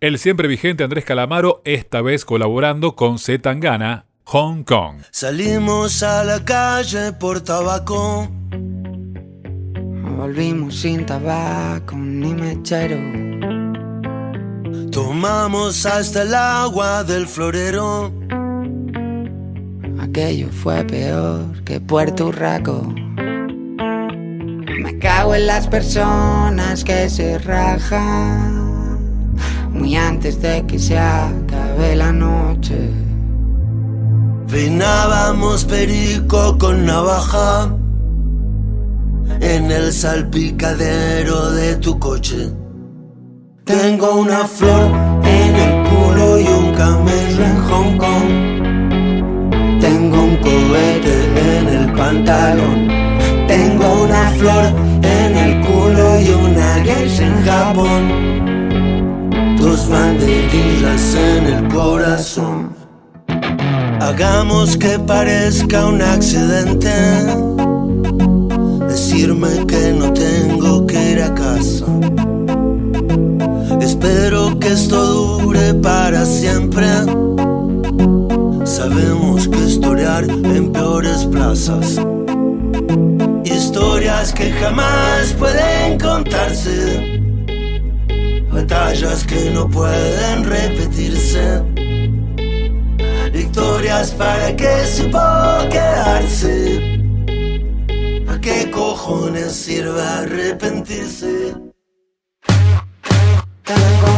El siempre vigente Andrés Calamaro, esta vez colaborando con C. Tangana, Hong Kong. Salimos a la calle por tabaco. Volvimos sin tabaco ni mechero. Tomamos hasta el agua del florero. Aquello fue peor que Puerto Urraco. Me cago en las personas que se rajan muy antes de que se acabe la noche. Peinábamos perico con navaja en el salpicadero de tu coche. Tengo una flor en el culo y un camello en Hong Kong. Tengo un cohete en el pantalón. Tengo una flor en el culo y una geisha en Japón. Dos banderillas en el corazón. Hagamos que parezca un accidente. Decirme que no tengo que ir a casa. Espero que esto dure para siempre. Sabemos que historiar en peores plazas. Historias que jamás pueden contarse. Batallas que no pueden repetirse. Victorias para que supo quedarse. ¿A qué cojones sirve arrepentirse? Tengo